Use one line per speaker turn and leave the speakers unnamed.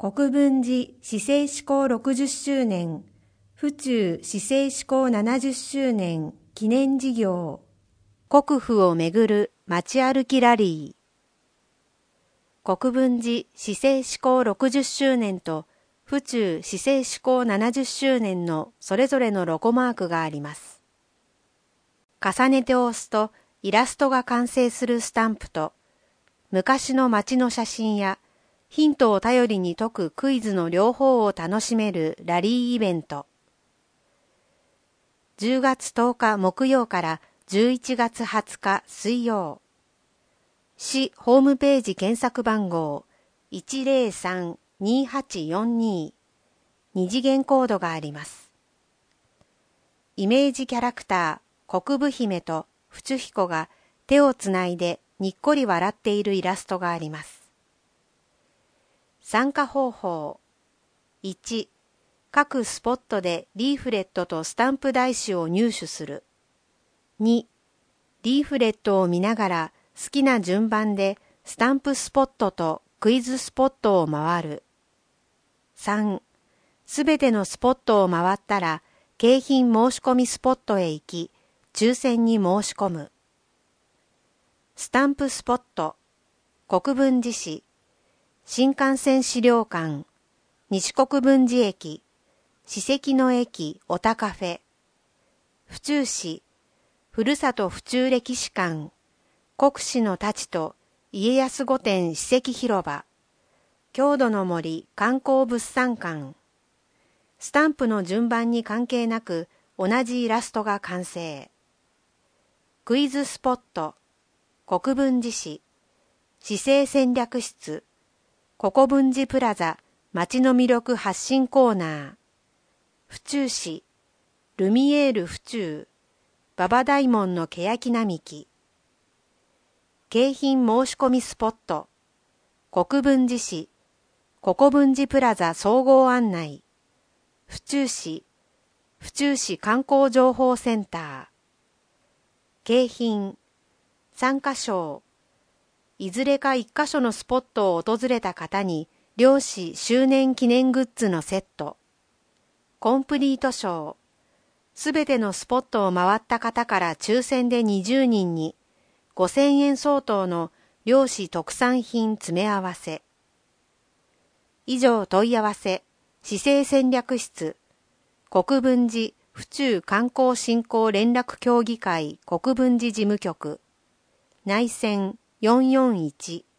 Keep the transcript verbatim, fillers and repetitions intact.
国分寺市政施行ろくじゅっしゅうねん、府中市政施行ななじゅっしゅうねん記念事業。国府をめぐる街歩きラリー。国分寺市政施行ろくじゅっしゅうねんと府中市政施行ななじゅっしゅうねんのそれぞれのロゴマークがあります。重ねて押すとイラストが完成するスタンプと、昔の街の写真やヒントを頼りに解くクイズの両方を楽しめるラリーイベント。じゅうがつとおか木曜からじゅういちがつはつか水曜。市ホームページ検索番号 いちゼロさん にはちよんに。二次元コードがあります。イメージキャラクター国分姫と府中彦が手をつないでにっこり笑っているイラストがあります。参加方法。いち. 各スポットでリーフレットとスタンプ台紙を入手する。に. リーフレットを見ながら好きな順番でスタンプスポットとクイズスポットを回る。さん. すべてのスポットを回ったら景品申し込みスポットへ行き、抽選に申し込む。スタンプスポット。国分寺市。新幹線資料館、西国分寺駅、史跡の駅おたカフェ、府中市、ふるさと府中歴史館、国史の太刀と家康御殿史跡広場、郷土の森観光物産館。スタンプの順番に関係なく同じイラストが完成。クイズスポット、国分寺市、市政戦略室、国分寺プラザ街の魅力発信コーナー。府中市ルミエール府中馬場大門の欅並木。景品申し込みスポット。国分寺市国分寺プラザ総合案内。府中市府中市観光情報センター。景品参加賞。いずれか一箇所のスポットを訪れた方に漁師周年記念グッズのセット。コンプリート賞。すべてのスポットを回った方から抽選でにじゅうにんにごせんえん相当の漁師特産品詰め合わせ。以上問い合わせ、市政戦略室、国分寺府中観光振興連絡協議会国分寺事務局、内線よんよんいち。